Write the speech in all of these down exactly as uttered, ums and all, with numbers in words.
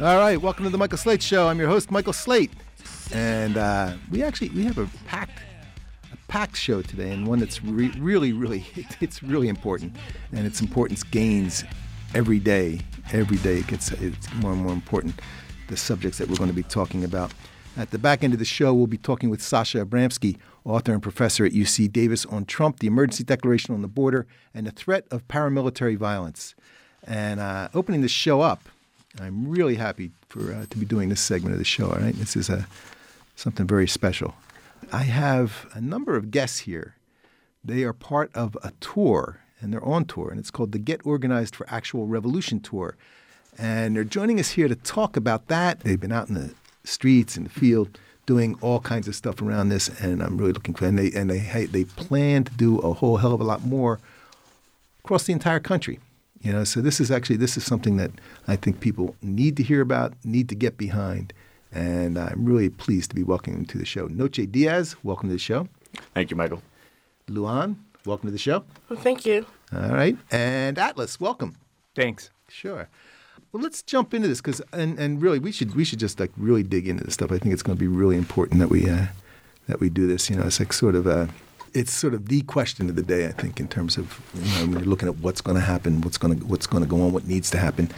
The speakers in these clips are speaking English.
All right, welcome to the Michael Slate Show. I'm your host, Michael Slate, and uh, we actually we have a packed a packed show today, and one that's re- really, really it's really important, and its importance gains every day. Every day it gets it's more and more important. The subjects that we're going to be talking about. At the back end of the show, we'll be talking with Sasha Abramsky, author and professor at U C Davis, on Trump, the emergency declaration on the border, and the threat of paramilitary violence. And uh, opening the show up, I'm really happy for uh, to be doing this segment of the show. All right, this is a something very special. I have a number of guests here. They are part of a tour, and they're on tour, and it's called the Get Organized for Actual Revolution Tour. And they're joining us here to talk about that. They've been out in the streets, in the field, doing all kinds of stuff around this, and I'm really looking for. And they and they they plan to do a whole hell of a lot more across the entire country. You know, so this is actually this is something that I think people need to hear about, need to get behind, and I'm really pleased to be welcoming to the show. Noche Diaz, welcome to the show. Thank you, Michael. Luan, welcome to the show. Well, thank you. All right, and Atlas, welcome. Thanks. Sure. Well, let's jump into this because, and, and really, we should we should just like really dig into this stuff. I think it's going to be really important that we uh, that we do this. You know, it's like sort of a, it's sort of the question of the day. I think in terms of you know when you're looking at what's going to happen, what's going to what's going to go on, what needs to happen.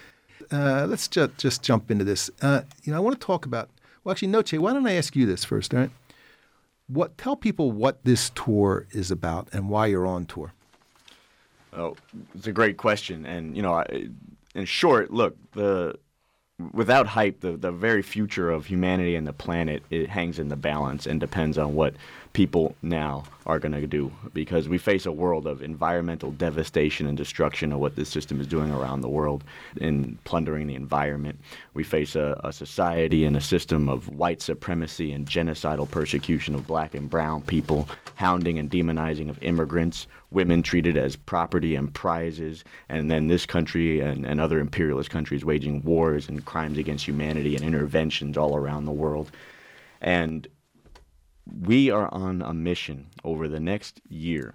Uh, let's just just jump into this. Uh, you know, I want to talk about. Well, actually, Noche, why don't I ask you this first? All right. What tell people what this tour is about and why you're on tour? Oh, it's a great question, and you know. I, In short, look, the without hype, the, the very future of humanity and the planet, it hangs in the balance and depends on what people now are going to do, because we face a world of environmental devastation and destruction of what this system is doing around the world in plundering the environment. We face a, a society and a system of white supremacy and genocidal persecution of black and brown people, hounding and demonizing of immigrants, women treated as property and prizes, and then this country and, and other imperialist countries waging wars and crimes against humanity and interventions all around the world. And we are on a mission over the next year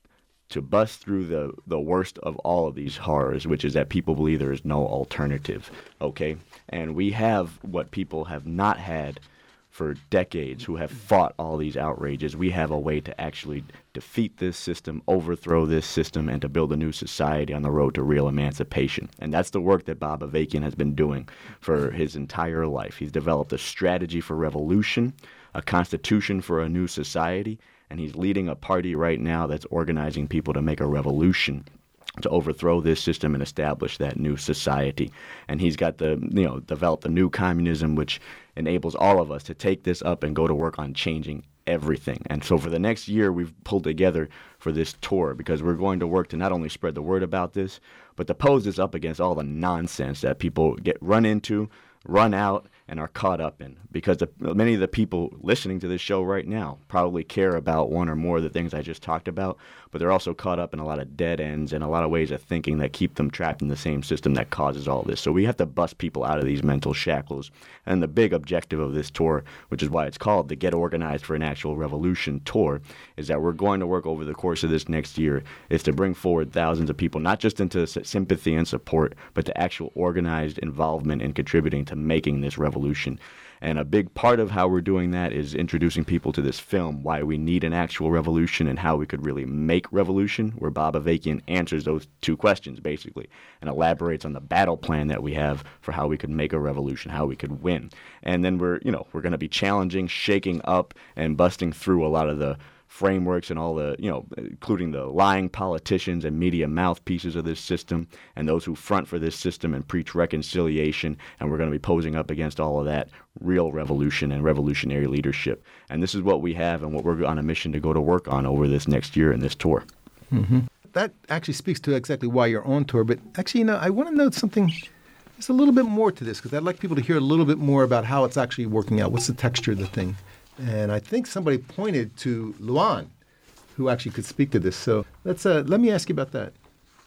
to bust through the, the worst of all of these horrors, which is that people believe there is no alternative, okay? And we have what people have not had for decades, who have fought all these outrages. We have a way to actually defeat this system, overthrow this system, and to build a new society on the road to real emancipation. And that's the work that Bob Avakian has been doing for his entire life. He's developed a strategy for revolution, a constitution for a new society, and he's leading a party right now that's organizing people to make a revolution to overthrow this system and establish that new society. And he's got the, you know, developed a new communism which enables all of us to take this up and go to work on changing everything. And so for the next year, we've pulled together for this tour because we're going to work to not only spread the word about this, but to pose this up against all the nonsense that people get run into, run out, and are caught up in. Because the, many of the people listening to this show right now probably care about one or more of the things I just talked about, but they're also caught up in a lot of dead ends and a lot of ways of thinking that keep them trapped in the same system that causes all this. So we have to bust people out of these mental shackles. And the big objective of this tour, which is why it's called the Get Organized for an Actual Revolution Tour, is that we're going to work over the course of this next year is to bring forward thousands of people, not just into sympathy and support, but to actual organized involvement in contributing to making this revolution. And a big part of how we're doing that is introducing people to this film, why we need an actual revolution and how we could really make revolution, where Bob Avakian answers those two questions, basically, and elaborates on the battle plan that we have for how we could make a revolution, how we could win. And then we're, you know, we're going to be challenging, shaking up, and busting through a lot of the frameworks and all the, you know, including the lying politicians and media mouthpieces of this system and those who front for this system and preach reconciliation. And we're going to be posing up against all of that real revolution and revolutionary leadership. And this is what we have and what we're on a mission to go to work on over this next year in this tour. Mm-hmm. That actually speaks to exactly why you're on tour. But actually, you know, I want to note something. There's a little bit more to this because I'd like people to hear a little bit more about how it's actually working out. What's the texture of the thing? And I think somebody pointed to Luan, who actually could speak to this. So let's uh, let me ask you about that.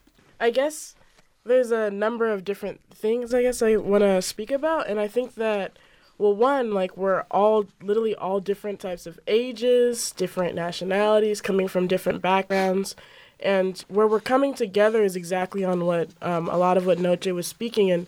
I guess there's a number of different things I guess I want to speak about. And I think that, well, one, like we're all literally all different types of ages, different nationalities, coming from different backgrounds. And where we're coming together is exactly on what um, a lot of what Noche was speaking. And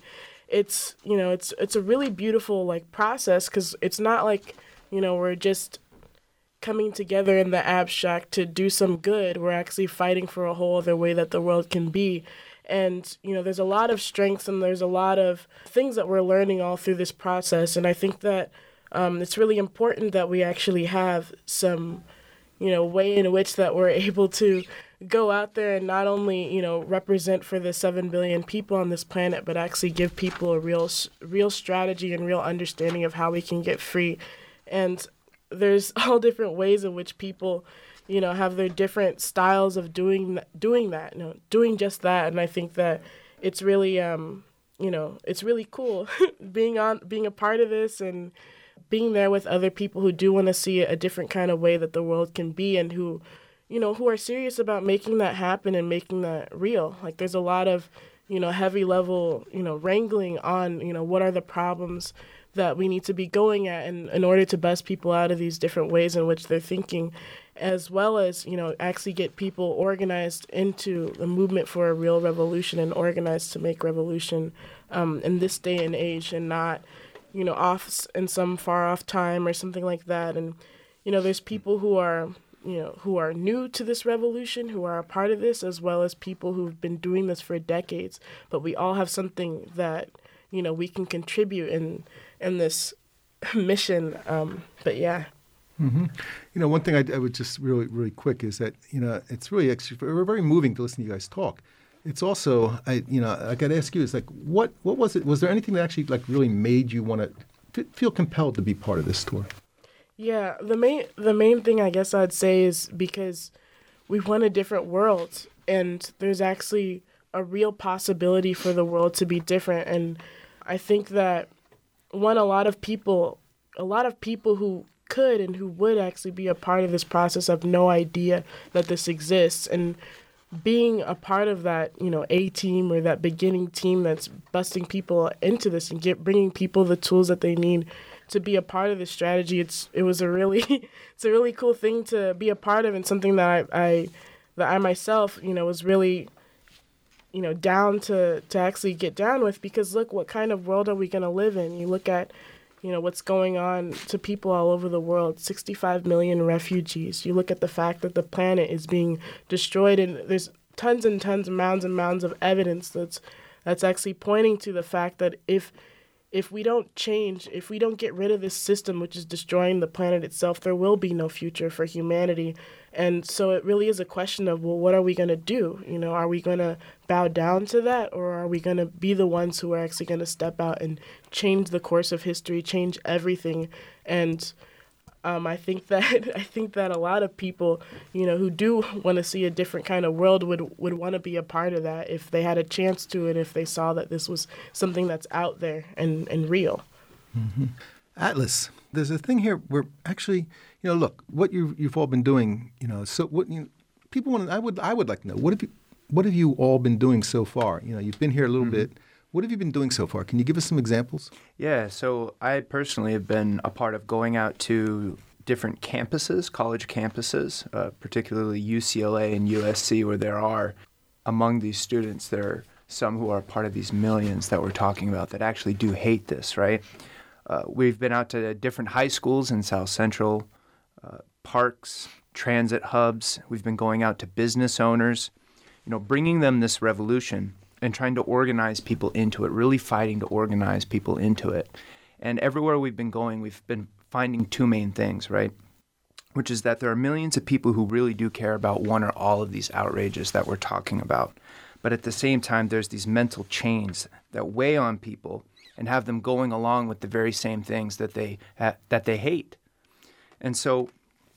it's, you know, it's it's a really beautiful like process, because it's not like, you know, we're just coming together in the abstract to do some good. We're actually fighting for a whole other way that the world can be. And, you know, there's a lot of strengths and there's a lot of things that we're learning all through this process. And I think that um, it's really important that we actually have some, you know, way in which that we're able to go out there and not only, you know, represent for the seven billion people on this planet, but actually give people a real, real strategy and real understanding of how we can get free. And there's all different ways in which people, you know, have their different styles of doing doing that, you know, doing just that. And I think that it's really, um, you know, it's really cool being on, being a part of this and being there with other people who do want to see a different kind of way that the world can be, and who, you know, who are serious about making that happen and making that real. Like, there's a lot of, you know, heavy level, you know, wrangling on, you know, what are the problems that we need to be going at in, in order to bust people out of these different ways in which they're thinking, as well as, you know, actually get people organized into the movement for a real revolution and organized to make revolution um, in this day and age, and not, you know, off in some far off time or something like that. And, you know, there's people who are, you know, who are new to this revolution, who are a part of this, as well as people who've been doing this for decades. But we all have something that, you know, we can contribute in in this mission. Um, but yeah. Mm-hmm. You know, one thing I, I would just really, really quick is that, you know, it's really actually very moving to listen to you guys talk. It's also, I, you know, I got to ask you, is like, what, what was it? Was there anything that actually like really made you want to f- feel compelled to be part of this tour? Yeah, the main, the main thing I guess I'd say is because we want a different world, and there's actually a real possibility for the world to be different. And I think that one, a lot of people, a lot of people who could and who would actually be a part of this process have no idea that this exists. And being a part of that, you know, A team, or that beginning team that's busting people into this and get bringing people the tools that they need to be a part of this strategy, it's it was a really it's a really cool thing to be a part of, and something that I, I that I myself, you know, was really, you know, down to to actually get down with. Because look, what kind of world are we going to live in? You look at, you know, what's going on to people all over the world, sixty-five million refugees. You look at the fact that the planet is being destroyed, and there's tons and tons, mounds and mounds of evidence that's that's actually pointing to the fact that if if we don't change, if we don't get rid of this system which is destroying the planet itself, there will be no future for humanity. And so it really is a question of, well, what are we going to do? You know, are we going to bow down to that, or are we going to be the ones who are actually going to step out and change the course of history, change everything? And um, I think that I think that a lot of people, you know, who do want to see a different kind of world would would want to be a part of that if they had a chance to, and if they saw that this was something that's out there and, and real. Mm-hmm. Atlas, there's a thing here where actually, you know, look, what you've you've all been doing, you know, so what you people want. I would I would like to know, what have you what have you all been doing so far? You know, you've been here a little mm-hmm. bit. What have you been doing so far? Can you give us some examples? Yeah, so I personally have been a part of going out to different campuses, college campuses, uh, particularly U C L A and U S C, where there are, among these students, there are some who are part of these millions that we're talking about that actually do hate this, right? Uh, we've been out to different high schools in South Central, uh, parks, transit hubs. We've been going out to business owners, you know, bringing them this revolution and trying to organize people into it, really fighting to organize people into it. And everywhere we've been going, we've been finding two main things, right? Which is that there are millions of people who really do care about one or all of these outrages that we're talking about. But at the same time, there's these mental chains that weigh on people and have them going along with the very same things that they ha- that they hate. And so,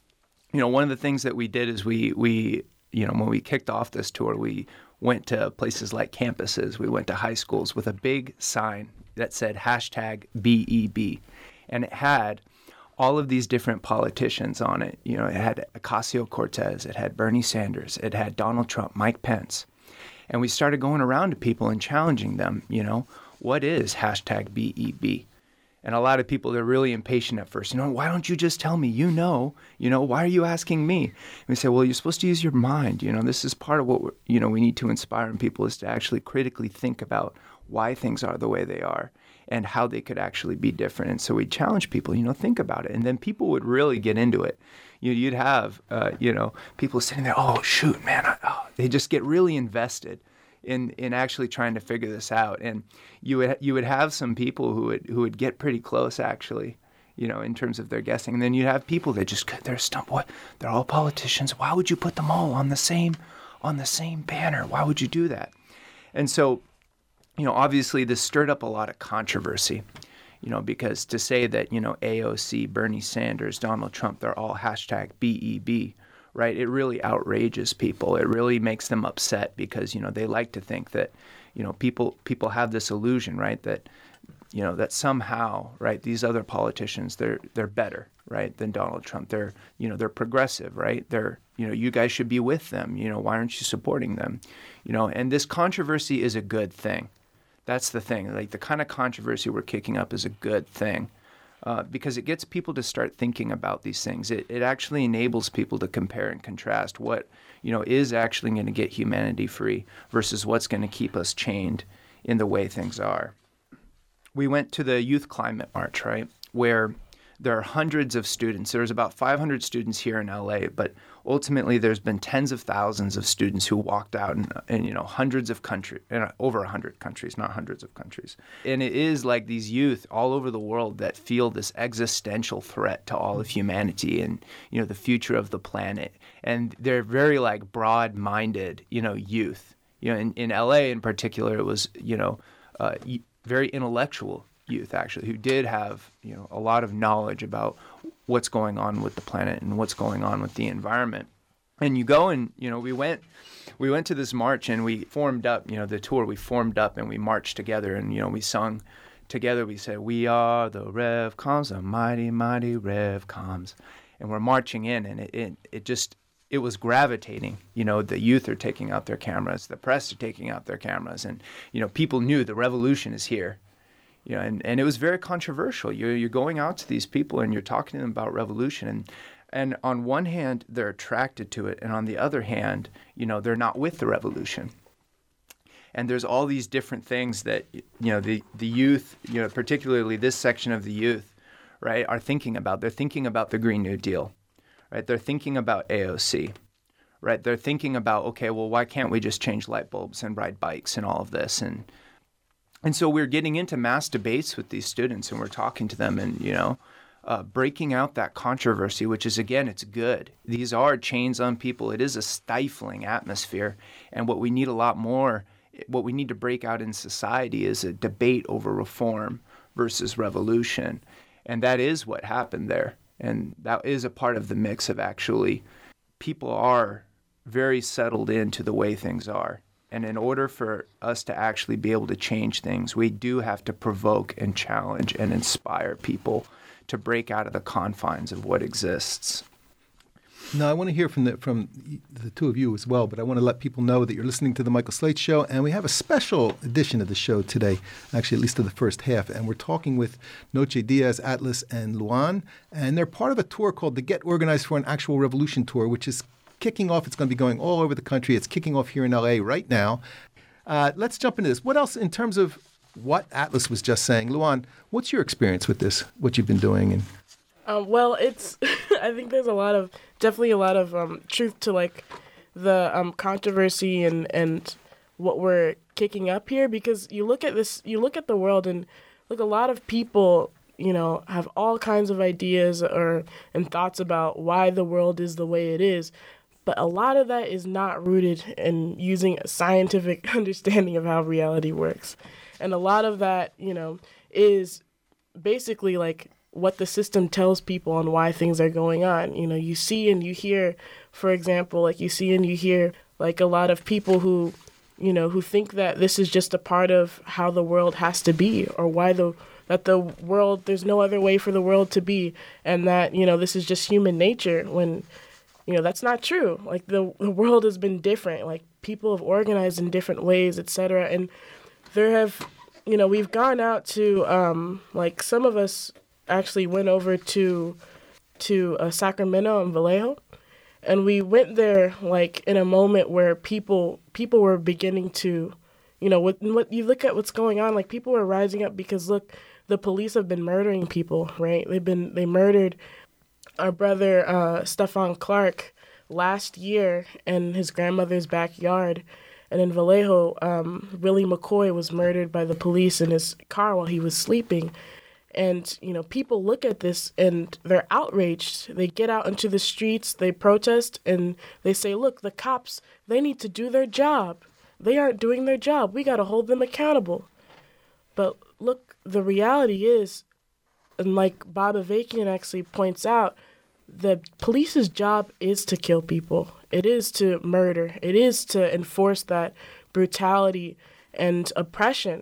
you know, one of the things that we did is we we you know, when we kicked off this tour, we went to places like campuses. We went to high schools with a big sign that said hashtag B E B. And it had all of these different politicians on it. You know, it had Ocasio-Cortez, it had Bernie Sanders, it had Donald Trump, Mike Pence. And we started going around to people and challenging them, you know, what is hashtag B E B? And a lot of people, they're really impatient at first. You know, why don't you just tell me? You know, you know, why are you asking me? And we say, well, you're supposed to use your mind. You know, this is part of what, we're, you know, we need to inspire in people, is to actually critically think about why things are the way they are and how they could actually be different. And so we challenge people, you know, think about it. And then people would really get into it. You, you'd have, uh, you know, people sitting there, oh, shoot, man. I, oh. They just get really invested in in actually trying to figure this out. And you would you would have some people who would who would get pretty close, actually, you know, in terms of their guessing. And then you'd have people that just, they're stumped. What? They're all politicians. Why would you put them all on the same on the same banner? Why would you do that? And so, you know, obviously this stirred up a lot of controversy, you know, because to say that, you know, A O C, Bernie Sanders, Donald Trump, they're all hashtag B E B, right? It really outrages people. It really makes them upset because, you know, they like to think that, you know, people people have this illusion, right, that, you know, that somehow, right, these other politicians, they're they're better, right, than Donald Trump. They're, you know, they're progressive, right? They're, you know, you guys should be with them. You know, why aren't you supporting them? You know, and this controversy is a good thing. That's the thing. Like, the kind of controversy we're kicking up is a good thing. Uh, because it gets people to start thinking about these things. It it actually enables people to compare and contrast what, you know, is actually going to get humanity free versus what's going to keep us chained in the way things are. We went to the Youth Climate March, right, where there are hundreds of students. There's about five hundred students here in L A, but ultimately there's been tens of thousands of students who walked out in, in you know, hundreds of countries, over one hundred countries, not hundreds of countries. And it is like these youth all over the world that feel this existential threat to all of humanity and, you know, the future of the planet. And they're very, like, broad-minded, you know, youth. You know, in, in L A in particular, it was, you know, uh, very intellectual youth, actually, who did have, you know, a lot of knowledge about what's going on with the planet and what's going on with the environment. And you go and, you know, we went we went to this march and we formed up, you know, the tour, we formed up and we marched together and, you know, we sung together. We said, we are the RevComs, the mighty, mighty RevComs. And we're marching in, and it, it, it just, it was gravitating. You know, the youth are taking out their cameras, the press are taking out their cameras, and, you know, people knew the revolution is here. You know, and, and it was very controversial. You're, you're going out to these people and you're talking to them about revolution. And, and on one hand, they're attracted to it. And on the other hand, you know, they're not with the revolution. And there's all these different things that, you know, the, the youth, you know, particularly this section of the youth, right, are thinking about. They're thinking about the Green New Deal, right? They're thinking about A O C, right? They're thinking about, okay, well, why can't we just change light bulbs and ride bikes and all of this? And And so we're getting into mass debates with these students, and we're talking to them and, you know, uh, breaking out that controversy, which is, again, it's good. These are chains on people. It is a stifling atmosphere. And what we need a lot more, what we need to break out in society is a debate over reform versus revolution. And that is what happened there. And that is a part of the mix of actually people are very settled into the way things are. And in order for us to actually be able to change things, we do have to provoke and challenge and inspire people to break out of the confines of what exists. Now, I want to hear from the from the two of you as well, but I want to let people know that you're listening to The Michael Slate Show, and we have a special edition of the show today, actually at least of the first half, and we're talking with Noche Diaz, Atlas, and Luan, and they're part of a tour called the Get Organized for an Actual Revolution Tour, which is kicking off. It's going to be going all over the country. It's kicking off here in L A right now. Uh, let's jump into this. What else in terms of what Atlas was just saying? Luan, what's your experience with this, what you've been doing? And Um, well, it's, I think there's a lot of, definitely a lot of um, truth to, like, the um, controversy and, and what we're kicking up here, because you look at this, you look at the world and, look, a lot of people, you know, have all kinds of ideas or and thoughts about why the world is the way it is, but a lot of that is not rooted in using a scientific understanding of how reality works. And a lot of that, you know, is basically, like, what the system tells people on why things are going on. You know, you see and you hear, for example, like you see and you hear like a lot of people who, you know, who think that this is just a part of how the world has to be, or why the, that the world, there's no other way for the world to be, and that, you know, this is just human nature, when, you know, that's not true. Like the, the world has been different. Like people have organized in different ways, et cetera. And there have, you know, we've gone out to, um, like, some of us actually went over to to uh, Sacramento and Vallejo, and we went there like in a moment where people people were beginning to, you know, what what you look at what's going on, like people were rising up because look, the police have been murdering people, right? They've been they murdered our brother uh, Stephon Clark last year in his grandmother's backyard. And in Vallejo, um, Willie McCoy was murdered by the police in his car while he was sleeping. And, you know, people look at this and they're outraged. They get out into the streets, they protest, and they say, look, the cops, they need to do their job. They aren't doing their job. We got to hold them accountable. But look, the reality is, and like Bob Avakian actually points out, the police's job is to kill people. It is to murder. It is to enforce that brutality and oppression.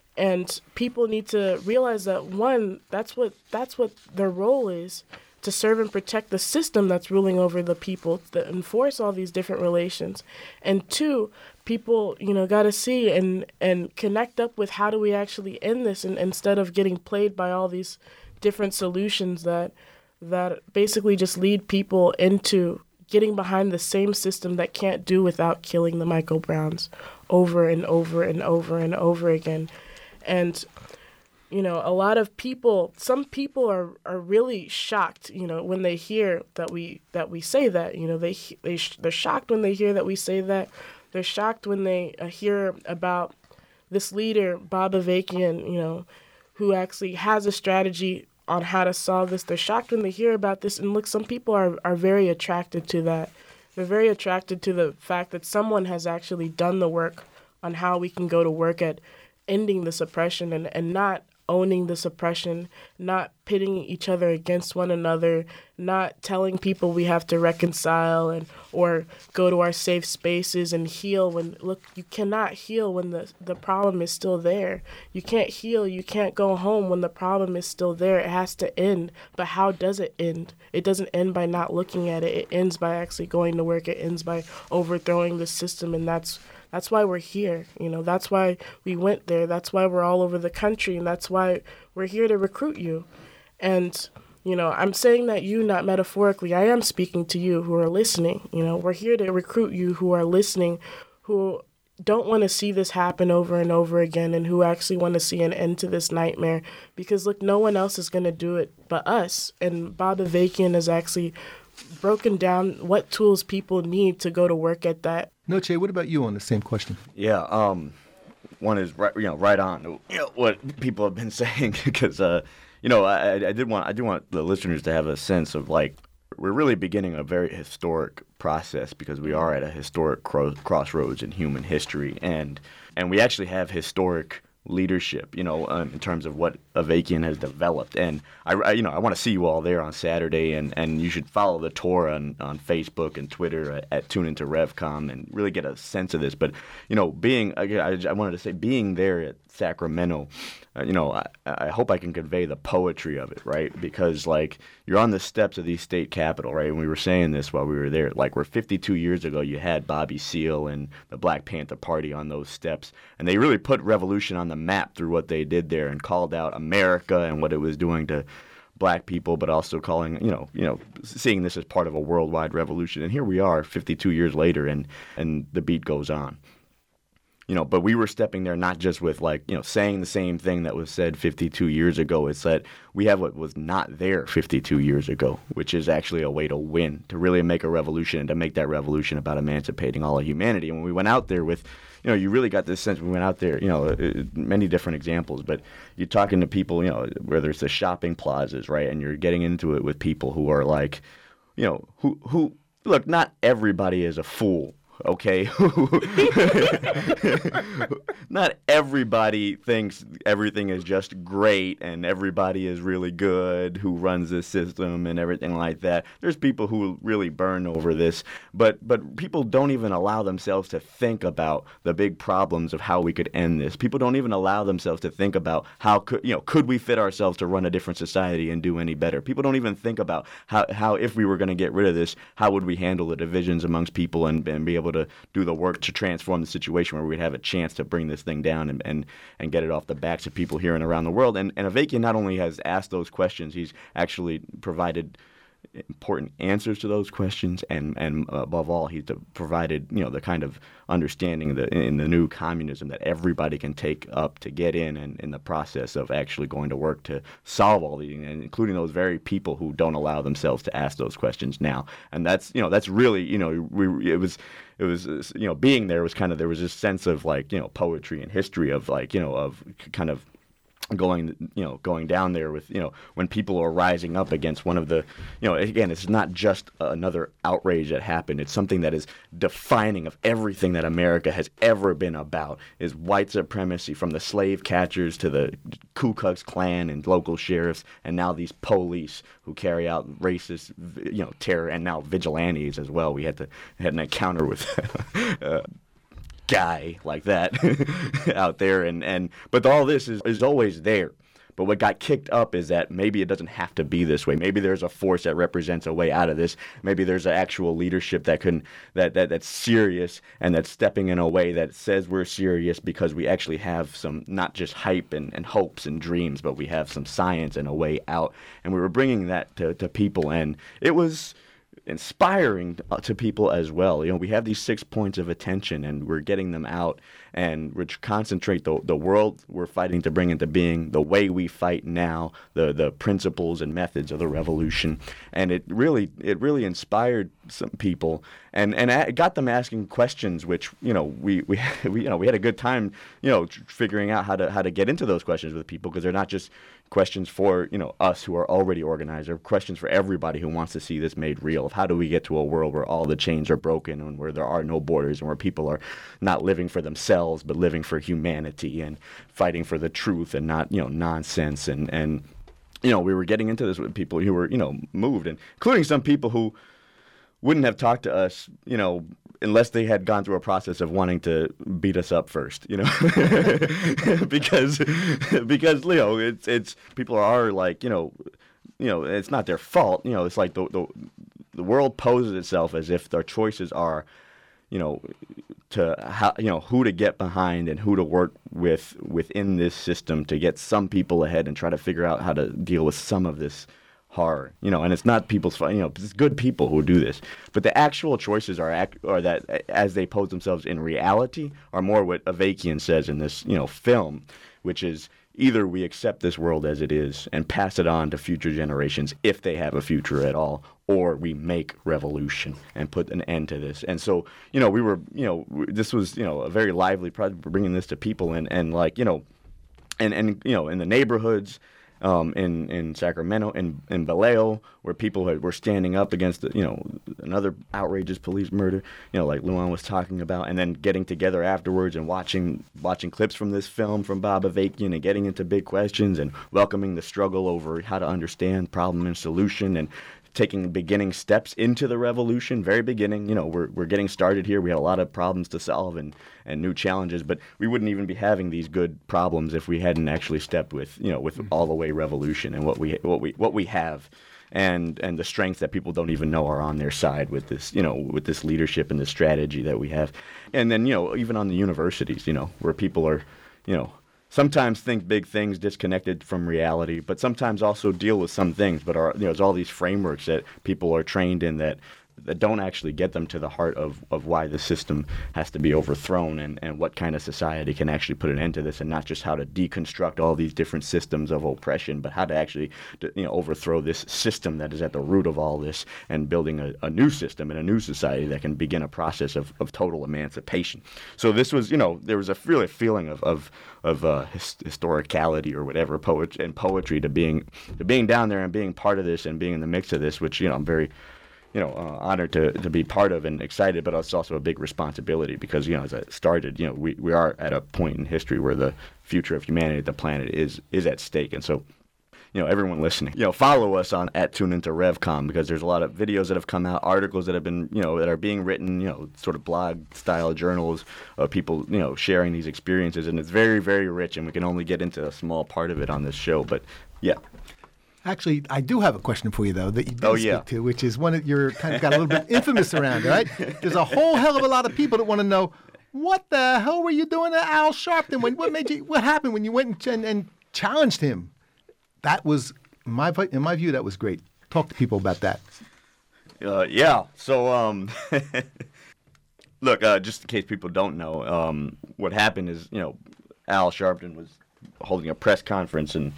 And people need to realize that, one, that's what that's what their role is, to serve and protect the system that's ruling over the people, to enforce all these different relations. And two, people, you know, got to see and, and connect up with how do we actually end this, and instead of getting played by all these different solutions that that basically just lead people into getting behind the same system that can't do without killing the Michael Browns over and over and over and over again. And, you know, a lot of people, some people are, are really shocked, you know, when they hear that we that we say that, you know, they, they, they're shocked when they hear that we say that. They're shocked when they uh, hear about this leader, Bob Avakian, you know, who actually has a strategy on how to solve this. They're shocked when they hear about this. And look, some people are, are very attracted to that. They're very attracted to the fact that someone has actually done the work on how we can go to work at ending the suppression and, and not owning the suppression, not pitting each other against one another, not telling people we have to reconcile and or go to our safe spaces and heal when, look, you cannot heal when the, the problem is still there. You can't heal, you can't go home when the problem is still there. It has to end. But how does it end? It doesn't end by not looking at it. It ends by actually going to work. It ends by overthrowing the system, and that's That's why we're here. You know, that's why we went there. That's why we're all over the country. And that's why we're here to recruit you. And, you know, I'm saying that you, not metaphorically. I am speaking to you who are listening. You know, we're here to recruit you who are listening, who don't want to see this happen over and over again, and who actually want to see an end to this nightmare. Because, look, no one else is going to do it but us. And Bob Avakian has actually broken down what tools people need to go to work at that. Noche, what about you on the same question? Yeah, um, one is right, you know, right on, you know, what people have been saying, because, uh, you know, I, I did want, I do want the listeners to have a sense of, like, we're really beginning a very historic process, because we are at a historic cro- crossroads in human history, and and we actually have historic leadership, you know, um, in terms of what Avakian has developed. And I, I you know, I want to see you all there on Saturday, and, and you should follow the tour on, on Facebook and Twitter at, at Tune Into RevCom and really get a sense of this. But, you know, being, I, I wanted to say, being there at Sacramento, uh, you know, I, I hope I can convey the poetry of it, right? Because, like, you're on the steps of the state capitol, right? And we were saying this while we were there. Like, where fifty-two years ago you had Bobby Seale and the Black Panther Party on those steps. And they really put revolution on the map through what they did there and called out America and what it was doing to black people, but also calling, you know, you know, seeing this as part of a worldwide revolution. And here we are fifty-two years later, and, and the beat goes on. You know, but we were stepping there not just with, like, you know, saying the same thing that was said fifty-two years ago. It's that we have what was not there fifty-two years ago, which is actually a way to win, to really make a revolution, and to make that revolution about emancipating all of humanity. And when we went out there with, you know, you really got this sense, we went out there, you know, many different examples, but you're talking to people, you know, whether it's the shopping plazas, right? And you're getting into it with people who are like, you know, who, who look, not everybody is a fool. Okay, not everybody thinks everything is just great and everybody is really good who runs this system and everything like that. There's people who really burn over this, but but people don't even allow themselves to think about the big problems of how we could end this. People don't even allow themselves to think about how could, you know, could we fit ourselves to run a different society and do any better. People don't even think about how, how if we were going to get rid of this, how would we handle the divisions amongst people and, and be able able to do the work to transform the situation where we'd have a chance to bring this thing down and, and, and get it off the backs of people here and around the world. And, and Avakian not only has asked those questions, he's actually provided important answers to those questions, and, and above all, he's provided, you know, the kind of understanding that in the new communism that everybody can take up to get in, and in the process of actually going to work to solve all these, including those very people who don't allow themselves to ask those questions now. And that's, you know, that's really, you know, we, it was, it was, you know, being there was kind of, there was this sense of like, you know, poetry and history of like, you know, of kind of going, you know, going down there with, you know, when people are rising up against one of the, you know, again, it's not just another outrage that happened. It's something that is defining of everything that America has ever been about, is white supremacy, from the slave catchers to the Ku Klux Klan and local sheriffs, and now these police who carry out racist, you know, terror, and now vigilantes as well. We had to had an encounter with uh, guy like that out there, and and but all this is, is always there. But what got kicked up is that maybe it doesn't have to be this way. Maybe there's a force that represents a way out of this. Maybe there's an actual leadership that can that, that that's serious and that's stepping in a way that says we're serious, because we actually have some, not just hype and, and hopes and dreams, but we have some science and a way out. And we were bringing that to, to people, and it was inspiring to people as well. You know, we have these six points of attention, and we're getting them out, and we concentrate the the world we're fighting to bring into being, the way we fight now, the the principles and methods of the revolution. And it really it really inspired some people, and and it got them asking questions, which, you know, we we, we you know we had a good time, you know, figuring out how to how to get into those questions with people, because they're not just questions for, you know, us who are already organized, or questions for everybody who wants to see this made real, of how do we get to a world where all the chains are broken, and where there are no borders, and where people are not living for themselves but living for humanity, and fighting for the truth and not, you know, nonsense. And and you know, we were getting into this with people who were, you know, moved, and including some people who wouldn't have talked to us, you know, unless they had gone through a process of wanting to beat us up first, you know, because because you know, it's it's people are like, you know, you know, it's not their fault, you know, it's like the the, the world poses itself as if their choices are, you know, to how, you know, who to get behind and who to work with within this system to get some people ahead and try to figure out how to deal with some of this horror, you know. And it's not people's fault, you know, it's good people who do this, but the actual choices are act, or that as they pose themselves in reality are more what Avakian says in this, you know, film, which is either we accept this world as it is and pass it on to future generations if they have a future at all, or we make revolution and put an end to this. And so, you know, we were, you know, this was, you know, a very lively project for bringing this to people, and, and like, you know, and, and, you know, in the neighborhoods, Um, in, in Sacramento, in, in Vallejo, where people had, were standing up against, the, you know, another outrageous police murder, you know, like Luan was talking about, and then getting together afterwards and watching watching clips from this film from Bob Avakian, and getting into big questions and welcoming the struggle over how to understand problem and solution, and taking beginning steps into the revolution, very beginning. You know, we're we're getting started here. We had a lot of problems to solve and, and new challenges, but we wouldn't even be having these good problems if we hadn't actually stepped with, you know, with all the way revolution and what we what we what we have, and and the strengths that people don't even know are on their side with this, you know, with this leadership and this strategy that we have. And then, you know, even on the universities, you know, where people are, you know, sometimes think big things disconnected from reality, but sometimes also deal with some things, but are, you know, there's all these frameworks that people are trained in that that don't actually get them to the heart of, of why the system has to be overthrown, and, and what kind of society can actually put an end to this, and not just how to deconstruct all these different systems of oppression, but how to actually, you know, overthrow this system that is at the root of all this, and building a, a new system and a new society that can begin a process of, of total emancipation. So this was, you know, there was a really feeling of of, of uh, his, historicality or whatever, poet and poetry to being to being down there and being part of this and being in the mix of this, which, you know, I'm very, you know, uh, honored to, to be part of and excited, but it's also a big responsibility because, you know, as I started, you know, we, we are at a point in history where the future of humanity, the planet, is is at stake. And so, you know, everyone listening, you know, follow us on at Tune Into RevCom, because there's a lot of videos that have come out, articles that have been, you know, that are being written, you know, sort of blog style journals of people, you know, sharing these experiences. And it's very, very rich, and we can only get into a small part of it on this show. But yeah. Actually, I do have a question for you, though, that you didn't Oh, yeah. speak to, which is one that you're kind of got a little bit infamous around, all right? There's a whole hell of a lot of people that want to know, what the hell were you doing to Al Sharpton? When, what made you? What happened when you went and, and challenged him? That was, in my, in my view, that was great. Talk to people about that. Uh, yeah. So, um, look, uh, just in case people don't know, um, what happened is, you know, Al Sharpton was holding a press conference, and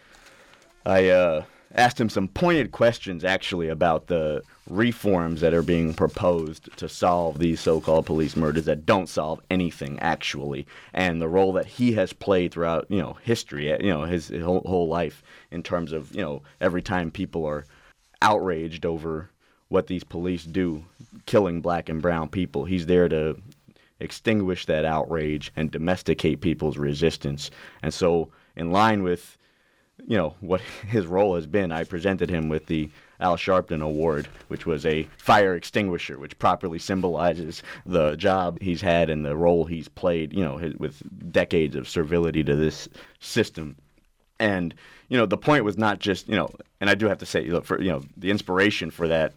I uh, asked him some pointed questions, actually, about the reforms that are being proposed to solve these so-called police murders that don't solve anything, actually, and the role that he has played throughout, you know, history, you know, his, his whole, whole life in terms of, you know, every time people are outraged over what these police do, killing black and brown people, he's there to extinguish that outrage and domesticate people's resistance. And so, in line with, you know, what his role has been, I presented him with the Al Sharpton Award, which was a fire extinguisher, which properly symbolizes the job he's had and the role he's played, you know, his, with decades of servility to this system. And, you know, the point was not just, you know, and I do have to say, look, for, you know, the inspiration for that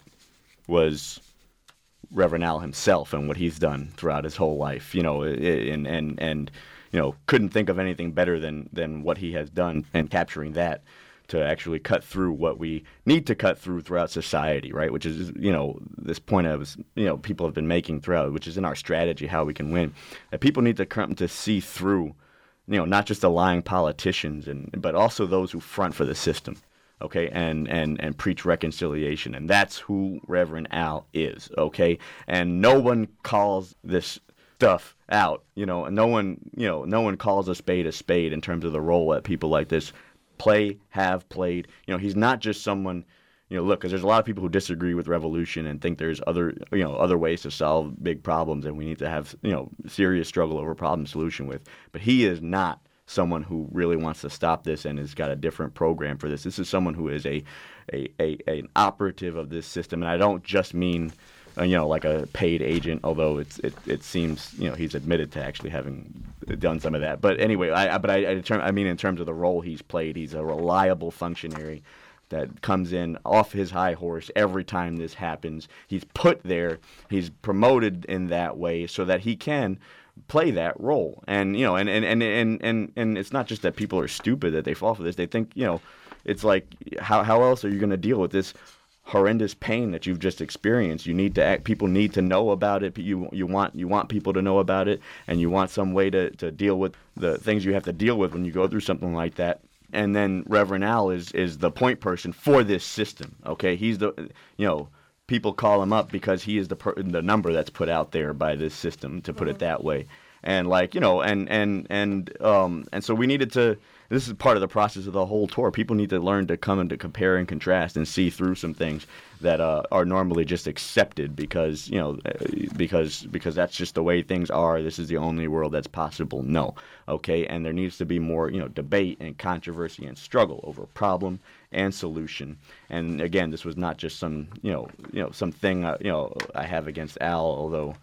was Reverend Al himself and what he's done throughout his whole life, you know, and and and you know, couldn't think of anything better than than what he has done and capturing that to actually cut through what we need to cut through throughout society, right? Which is, you know, this point I was, you know, people have been making throughout, which is in our strategy, how we can win. That people need to come to see through, you know, not just the lying politicians, and but also those who front for the system. Okay, and, and, and preach reconciliation. And that's who Reverend Al is, okay? And no one calls this stuff out, you know, and no one, you know, no one calls a spade a spade in terms of the role that people like this play, have played. You know, he's not just someone, you know, look, because there's a lot of people who disagree with revolution and think there's other, you know, other ways to solve big problems, and we need to have, you know, serious struggle over problem solution with. But he is not someone who really wants to stop this and has got a different program for this. This is someone who is a, a, a an operative of this system, and I don't just mean, uh, you know, like a paid agent, although it's it, it seems, you know, he's admitted to actually having done some of that. But anyway, I, I but I I, term, I mean in terms of the role he's played, he's a reliable functionary that comes in off his high horse every time this happens. He's put there, he's promoted in that way so that he can play that role. And, you know, and, and, and, and, and, and it's not just that people are stupid that they fall for this. They think, you know, it's like, how how else are you going to deal with this horrendous pain that you've just experienced? You need to act, people need to know about it. You you want you want people to know about it, and you want some way to, to deal with the things you have to deal with when you go through something like that. And then Reverend Al is is the point person for this system. Okay, he's the, you know, people call him up because he is the per- the number that's put out there by this system, to put it that way. And like, you know, and and and um and so we needed to. This is part of the process of the whole tour. People need to learn to come and to compare and contrast and see through some things that uh, are normally just accepted because, you know, because because that's just the way things are. This is the only world that's possible. No, okay, and there needs to be more, you know, debate and controversy and struggle over problem and solution. And again, this was not just some, you know, you know, something uh, you know I have against Al, although.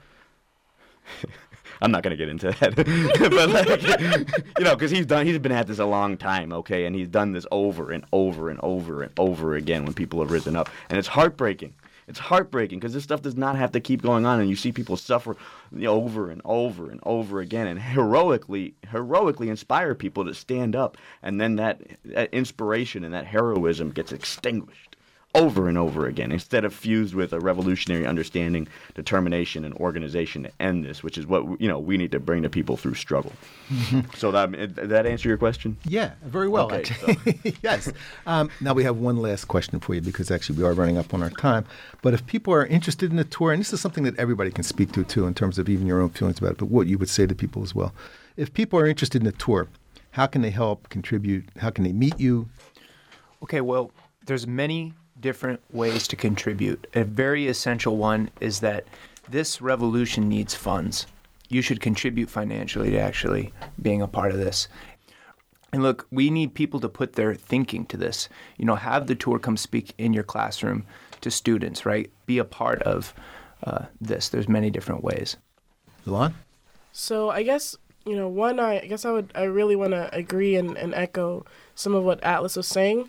I'm not going to get into that, but like, you know, because he's done, he's been at this a long time, okay, and he's done this over and over and over and over again when people have risen up, and it's heartbreaking. It's heartbreaking because this stuff does not have to keep going on, and you see people suffer, you know, over and over and over again, and heroically, heroically inspire people to stand up, and then that, that inspiration and that heroism gets extinguished over and over again, instead of fused with a revolutionary understanding, determination, and organization to end this, which is what, you know, we need to bring to people through struggle. Mm-hmm. So that did that answer your question? Yeah, very well, okay, actually. So. Yes. Um, now we have one last question for you, because actually we are running up on our time. But if people are interested in the tour, and this is something that everybody can speak to too, in terms of even your own feelings about it, but what you would say to people as well. If people are interested in the tour, how can they help, contribute? How can they meet you? Okay, well, there's many different ways to contribute. A very essential one is that this revolution needs funds. You should contribute financially to actually being a part of this. And look, we need people to put their thinking to this. You know, have the tour come speak in your classroom to students, right? Be a part of uh, this. There's many different ways. Delon? So I guess, you know, one, I, I guess I would, I really want to agree and, and echo some of what Atlas was saying.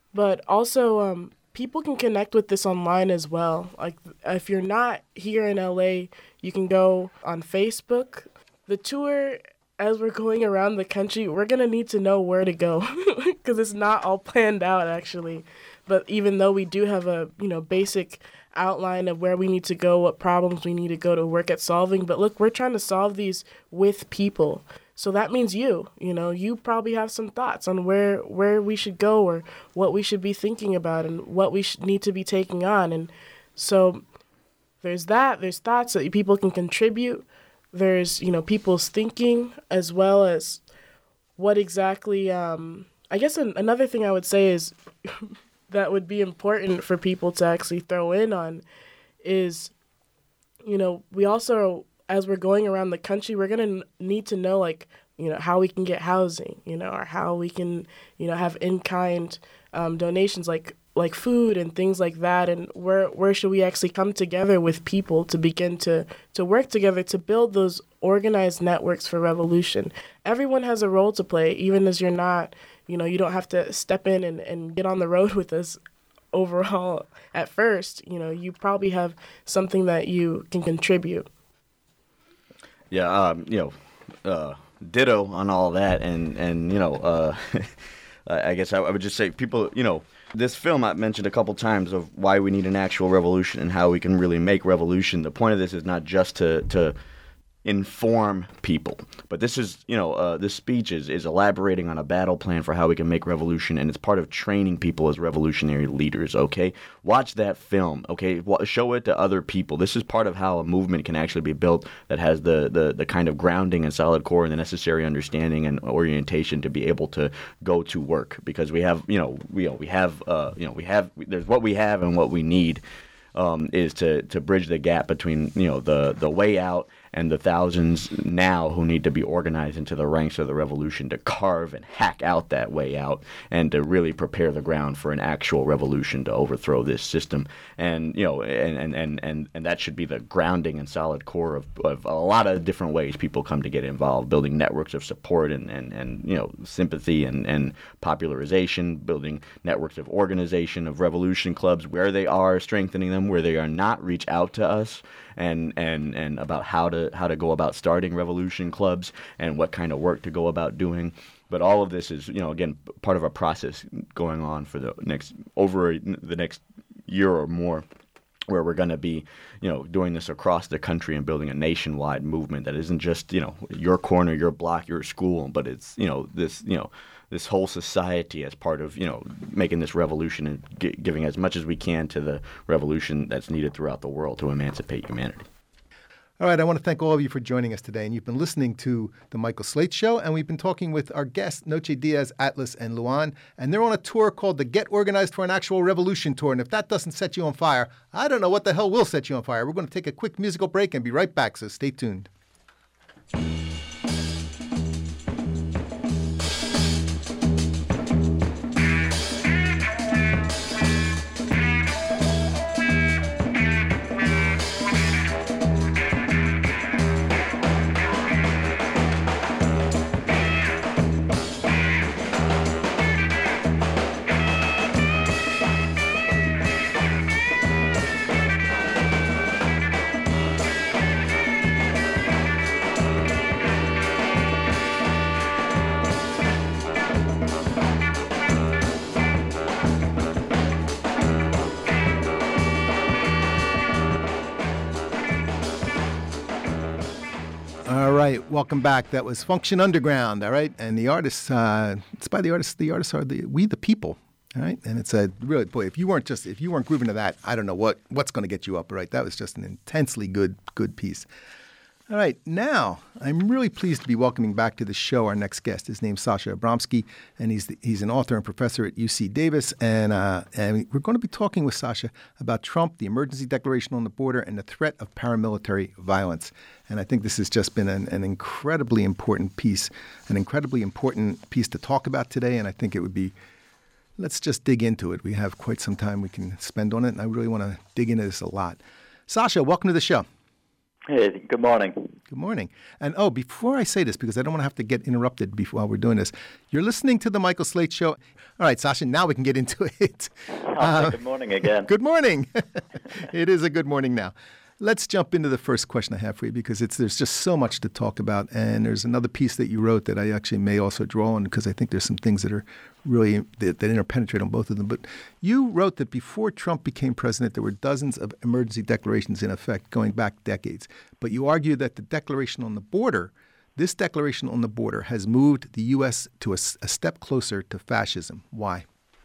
but also um, people can connect with this online as well. Like if you're not here in L A, you can go on Facebook. The tour, as we're going around the country, we're going to need to know where to go because it's not all planned out, actually. But even though we do have a, you know, basic outline of where we need to go, what problems we need to go to work at solving. But look, we're trying to solve these with people. So that means you, you know, you probably have some thoughts on where, where we should go or what we should be thinking about and what we should need to be taking on. And so there's that, there's thoughts that people can contribute. There's, you know, people's thinking as well as what exactly, um, I guess an, another thing I would say is that would be important for people to actually throw in on is, you know, we also, as we're going around the country, we're going to need to know, like, you know, how we can get housing, you know, or how we can, you know, have in-kind um, donations like like food and things like that. And where where should we actually come together with people to begin to, to work together to build those organized networks for revolution? Everyone has a role to play, even as you're not, you know, you don't have to step in and, and get on the road with us overall at first. You know, you probably have something that you can contribute. Yeah, um, you know, uh, ditto on all that. And, and you know, uh, I guess I, I would just say people, you know, this film I mentioned a couple times of why we need an actual revolution and how we can really make revolution. The point of this is not just to, to inform people, but this is, you know, uh, this speech is, is elaborating on a battle plan for how we can make revolution, and it's part of training people as revolutionary leaders, okay? Watch that film, okay? Show it to other people. This is part of how a movement can actually be built that has the, the, the kind of grounding and solid core and the necessary understanding and orientation to be able to go to work, because we have, you know, we, you know, we have, uh, you know, we have, there's what we have and what we need um, is to, to bridge the gap between, you know, the, the way out and the thousands now who need to be organized into the ranks of the revolution to carve and hack out that way out and to really prepare the ground for an actual revolution to overthrow this system. And, you know, and, and, and, and, and that should be the grounding and solid core of, of a lot of different ways people come to get involved, building networks of support and, and, and you know, sympathy and, and popularization, building networks of organization of revolution clubs where they are, strengthening them, where they are not, reach out to us and, and, and about how to how to go about starting revolution clubs and what kind of work to go about doing. But all of this is, you know, again, part of a process going on for the next over the next year or more, where we're going to be, you know, doing this across the country and building a nationwide movement that isn't just, you know, your corner, your block, your school, but it's, you know, this, you know, this whole society as part of, you know, making this revolution and g- giving as much as we can to the revolution that's needed throughout the world to emancipate humanity. All right, I want to thank all of you for joining us today. And you've been listening to The Michael Slate Show, and we've been talking with our guests, Noche Diaz, Atlas, and Luan. And they're on a tour called the Get Organized for an Actual Revolution Tour. And if that doesn't set you on fire, I don't know what the hell will set you on fire. We're going to take a quick musical break and be right back, so stay tuned. All right, welcome back. That was Function Underground, all right? And the artists, uh, it's by the artists, the artists are the We the People, all right? And it's a really, boy, if you weren't just, if you weren't grooving to that, I don't know what what's going to get you up, all right? That was just an intensely good, good piece. All right, now I'm really pleased to be welcoming back to the show our next guest. His name's Sasha Abramsky, and he's the, he's an author and professor at U C Davis. And uh, and we're going to be talking with Sasha about Trump, the emergency declaration on the border, and the threat of paramilitary violence. And I think this has just been an, an incredibly important piece, an incredibly important piece to talk about today. And I think it would be, let's just dig into it. We have quite some time we can spend on it, and I really want to dig into this a lot. Sasha, welcome to the show. Hey, good morning. Good morning. And oh, before I say this, because I don't want to have to get interrupted before, while we're doing this, you're listening to the Michael Slate Show. All right, Sasha, now we can get into it. Uh, good morning again. Good morning. It is a good morning now. Let's jump into the first question I have for you, because it's there's just so much to talk about. And there's another piece that you wrote that I actually may also draw on, because I think there's some things that are really, that, that interpenetrate on both of them. But you wrote that before Trump became president, there were dozens of emergency declarations in effect going back decades. But you argue that the declaration on the border, this declaration on the border has moved the U S to a, a step closer to fascism. Why?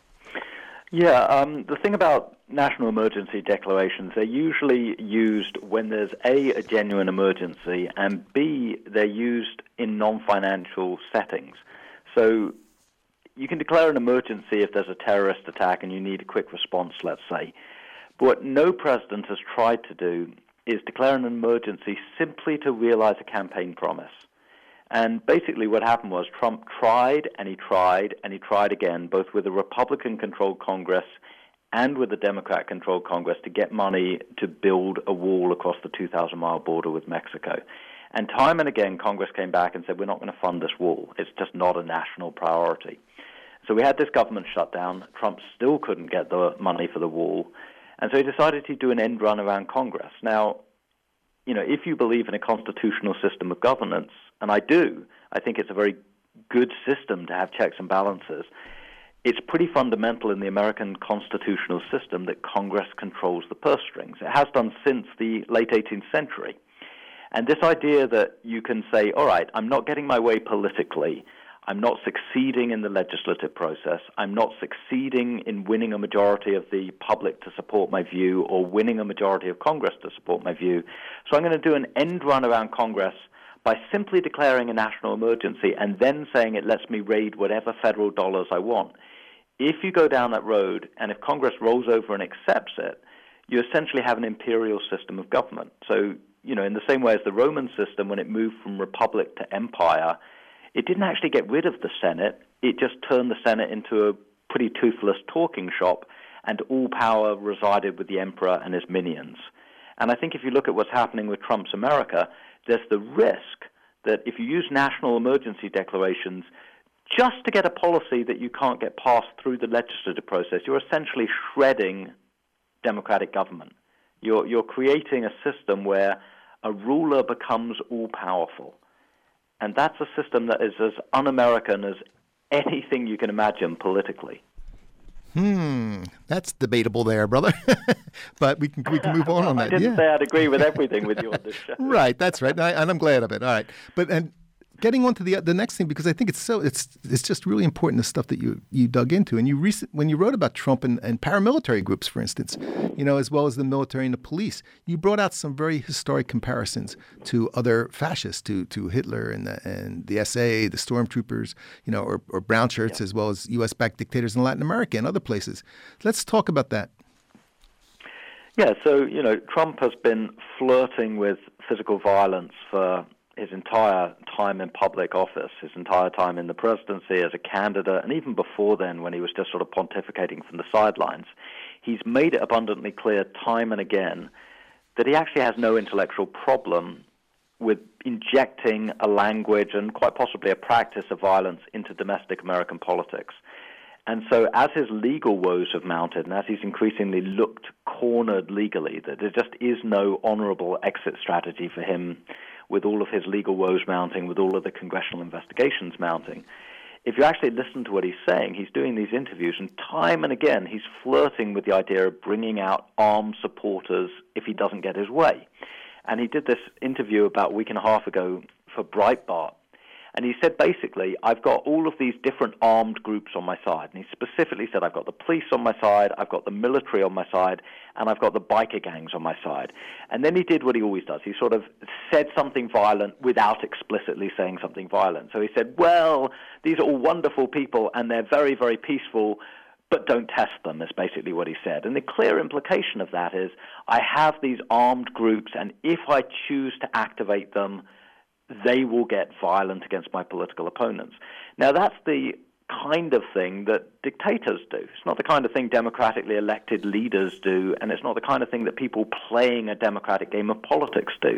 Yeah, um, the thing about national emergency declarations, they're usually used when there's A, a genuine emergency, and B, they're used in non-financial settings. So you can declare an emergency if there's a terrorist attack and you need a quick response, let's say. But what no president has tried to do is declare an emergency simply to realize a campaign promise. And basically what happened was Trump tried and he tried and he tried again, both with a Republican-controlled Congress and with a Democrat-controlled Congress, to get money to build a wall across the two thousand mile border with Mexico. And time and again, Congress came back and said, we're not going to fund this wall. It's just not a national priority. So we had this government shutdown. Trump still couldn't get the money for the wall. And so he decided to do an end run around Congress. Now, you know, if you believe in a constitutional system of governance, and I do, I think it's a very good system to have checks and balances. It's pretty fundamental in the American constitutional system that Congress controls the purse strings. It has done since the late eighteenth century. And this idea that you can say, all right, I'm not getting my way politically, I'm not succeeding in the legislative process, I'm not succeeding in winning a majority of the public to support my view or winning a majority of Congress to support my view, so I'm going to do an end run around Congress by simply declaring a national emergency and then saying it lets me raid whatever federal dollars I want. If you go down that road, and if Congress rolls over and accepts it, you essentially have an imperial system of government. So, you know, in the same way as the Roman system, when it moved from republic to empire, it didn't actually get rid of the Senate. It just turned the Senate into a pretty toothless talking shop, and all power resided with the emperor and his minions. And I think if you look at what's happening with Trump's America, there's the risk that if you use national emergency declarations just to get a policy that you can't get passed through the legislative process, you're essentially shredding democratic government. You're, you're creating a system where a ruler becomes all-powerful. And that's a system that is as un-American as anything you can imagine politically. Hmm, that's debatable there, brother. But we can we can move on on that. I didn't yeah. say I'd agree with everything with you on this show. Right, that's right, and, I, and I'm glad of it. All right, but and getting on to the the next thing, because I think it's so it's it's just really important, the stuff that you you dug into, and you recent when you wrote about Trump and, and paramilitary groups, for instance, you know, as well as the military and the police, you brought out some very historic comparisons to other fascists, to to Hitler and the and the S A, the stormtroopers, you know, or, or brown shirts, yeah. as well as U S backed dictators in Latin America and other places. Let's talk about that. Yeah, so, you know, Trump has been flirting with physical violence for his entire time in public office, his entire time in the presidency as a candidate, and even before then when he was just sort of pontificating from the sidelines. He's made it abundantly clear time and again that he actually has no intellectual problem with injecting a language and quite possibly a practice of violence into domestic American politics. And so as his legal woes have mounted and as he's increasingly looked cornered legally, that there just is no honorable exit strategy for him with all of his legal woes mounting, with all of the congressional investigations mounting. If you actually listen to what he's saying, he's doing these interviews, and time and again he's flirting with the idea of bringing out armed supporters if he doesn't get his way. And he did this interview about a week and a half ago for Breitbart. And he said, basically, I've got all of these different armed groups on my side. And he specifically said, I've got the police on my side, I've got the military on my side, and I've got the biker gangs on my side. And then he did what he always does. He sort of said something violent without explicitly saying something violent. So he said, well, these are all wonderful people, and they're very, very peaceful, but don't test them, is basically what he said. And the clear implication of that is, I have these armed groups, and if I choose to activate them, they will get violent against my political opponents. Now, that's the kind of thing that dictators do. It's not the kind of thing democratically elected leaders do, and it's not the kind of thing that people playing a democratic game of politics do.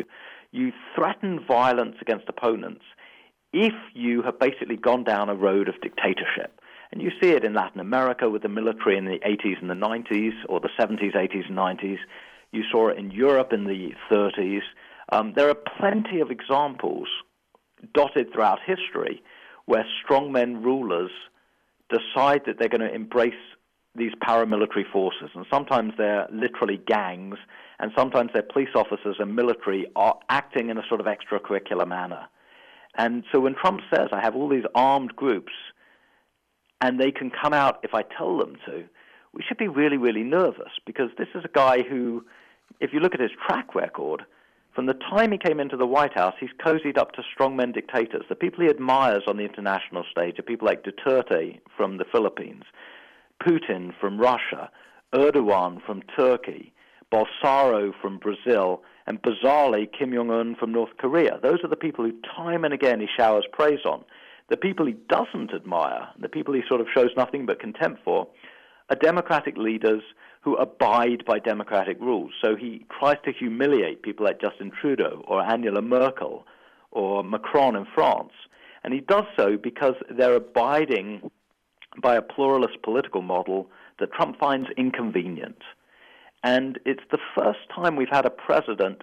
You threaten violence against opponents if you have basically gone down a road of dictatorship. And you see it in Latin America with the military in the eighties and the nineties, or the seventies, eighties, and nineties. You saw it in Europe in the thirties. Um, there are plenty of examples dotted throughout history where strongmen rulers decide that they're going to embrace these paramilitary forces. And sometimes they're literally gangs, and sometimes they're police officers and military are acting in a sort of extracurricular manner. And so when Trump says, I have all these armed groups, and they can come out if I tell them to, we should be really, really nervous, because this is a guy who, if you look at his track record, from the time he came into the White House, he's cozied up to strongmen dictators. The people he admires on the international stage are people like Duterte from the Philippines, Putin from Russia, Erdogan from Turkey, Bolsonaro from Brazil, and bizarrely Kim Jong-un from North Korea. Those are the people who time and again he showers praise on. The people he doesn't admire, the people he sort of shows nothing but contempt for, are democratic leaders who abide by democratic rules. So he tries to humiliate people like Justin Trudeau or Angela Merkel or Macron in France. And he does so because they're abiding by a pluralist political model that Trump finds inconvenient. And it's the first time we've had a president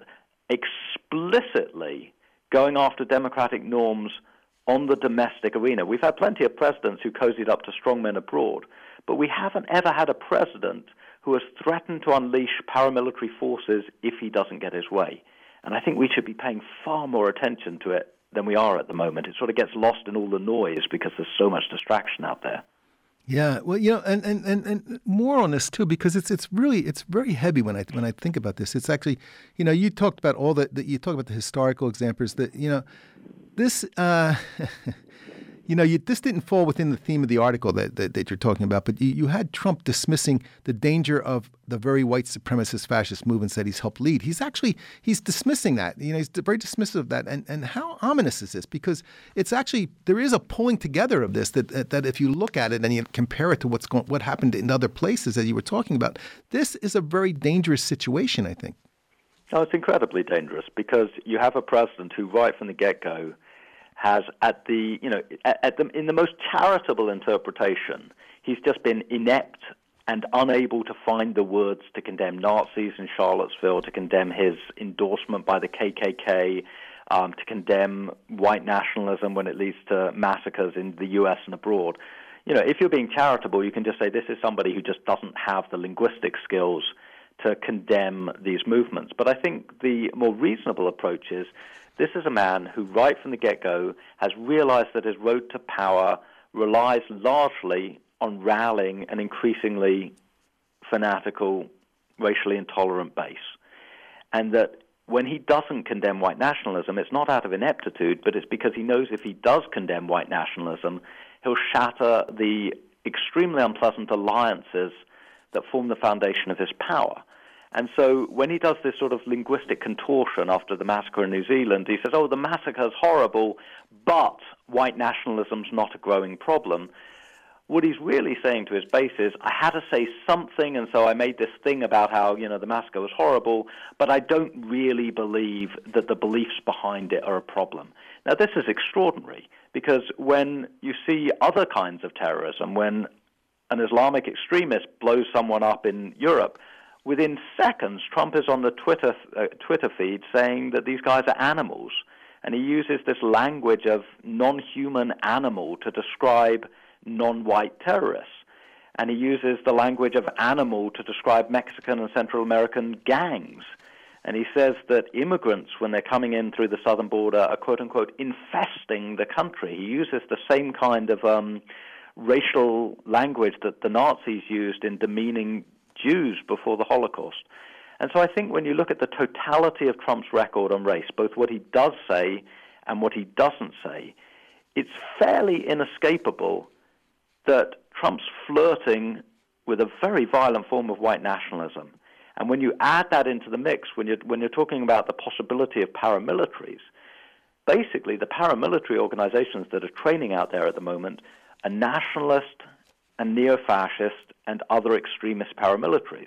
explicitly going after democratic norms on the domestic arena. We've had plenty of presidents who cozied up to strongmen abroad, but we haven't ever had a president who has threatened to unleash paramilitary forces if he doesn't get his way. And I think we should be paying far more attention to it than we are at the moment. It sort of gets lost in all the noise because there's so much distraction out there. Yeah, well, you know, and, and, and, and more on this too, because it's it's really it's very heavy when I when I think about this. It's actually, you know, you talked about all the, the you talk about the historical examples that, you know, this, uh, you know, you, this didn't fall within the theme of the article that that, that you're talking about, but you, you had Trump dismissing the danger of the very white supremacist fascist movements that he's helped lead. He's actually, he's dismissing that. You know, he's very dismissive of that. And and how ominous is this? Because it's actually, there is a pulling together of this that that, that if you look at it and you compare it to what's going, what happened in other places that you were talking about, this is a very dangerous situation, I think. Oh, it's incredibly dangerous because you have a president who right from the get-go has at the, you know, at, at the, in the most charitable interpretation, he's just been inept and unable to find the words to condemn Nazis in Charlottesville, to condemn his endorsement by the K K K, um, to condemn white nationalism when it leads to massacres in the U S and abroad. You know, if you're being charitable, you can just say this is somebody who just doesn't have the linguistic skills to condemn these movements. But I think the more reasonable approach is this is a man who right from the get-go has realized that his road to power relies largely on rallying an increasingly fanatical, racially intolerant base. And that when he doesn't condemn white nationalism, it's not out of ineptitude, but it's because he knows if he does condemn white nationalism, he'll shatter the extremely unpleasant alliances that form the foundation of his power. And so when he does this sort of linguistic contortion after the massacre in New Zealand, he says, oh, the massacre's horrible, but white nationalism's not a growing problem. What he's really saying to his base is, I had to say something, and so I made this thing about how, you know, the massacre was horrible, but I don't really believe that the beliefs behind it are a problem. Now, this is extraordinary, because when you see other kinds of terrorism, when an Islamic extremist blows someone up in Europe, within seconds, Trump is on the Twitter uh, Twitter feed saying that these guys are animals. And he uses this language of non-human animal to describe non-white terrorists. And he uses the language of animal to describe Mexican and Central American gangs. And he says that immigrants, when they're coming in through the southern border, are quote-unquote infesting the country. He uses the same kind of um, racial language that the Nazis used in demeaning Jews before the Holocaust. And so I think when you look at the totality of Trump's record on race, both what he does say and what he doesn't say, it's fairly inescapable that Trump's flirting with a very violent form of white nationalism. And when you add that into the mix, when you're, when you're talking about the possibility of paramilitaries, basically the paramilitary organizations that are training out there at the moment are nationalist and neo-fascist and other extremist paramilitaries.